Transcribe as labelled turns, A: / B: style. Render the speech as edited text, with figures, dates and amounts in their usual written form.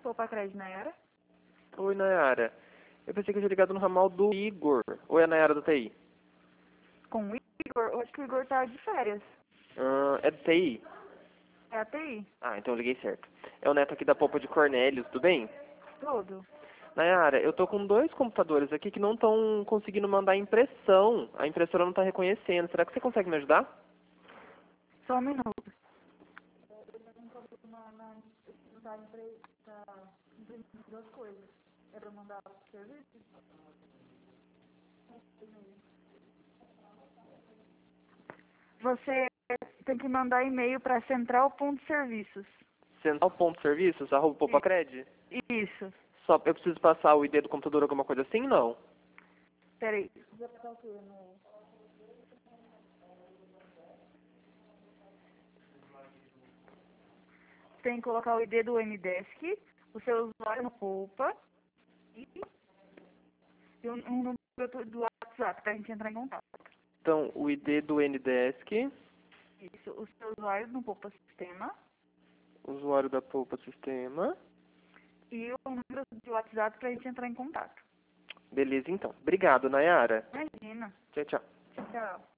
A: Poupa Crédito, Nayara?
B: Oi, Nayara. Eu pensei que eu tinha ligado no ramal do Igor. Ou é a Nayara do TI?
A: Com o Igor? Eu acho que o Igor tá de férias.
B: É do TI?
A: É a TI?
B: Ah, então eu liguei certo. É o Neto aqui da Polpa de Cornélios, tudo bem?
A: Tudo.
B: Nayara, eu tô com 2 computadores aqui que não estão conseguindo mandar impressão. A impressora não tá reconhecendo. Será que você consegue me ajudar?
A: Só um minuto. Duas coisas. É pra mandar o serviço? Você tem que mandar e-mail para central.serviços.
B: Central.serviços, arroba Polpacred?
A: Isso.
B: Só eu preciso passar o ID do computador, alguma coisa assim? Não.
A: Peraí. Tem que colocar o ID do MDesk, o seu usuário no Poupa e um número do WhatsApp pra gente entrar em contato.
B: Então, o ID do NDesk,
A: Isso. O seu usuário no Poupa Sistema
B: usuário da Polpa Sistema.
A: e o número de WhatsApp pra gente entrar em contato.
B: Beleza, então. Obrigado, Nayara.
A: Imagina.
B: Tchau, tchau.
A: Tchau.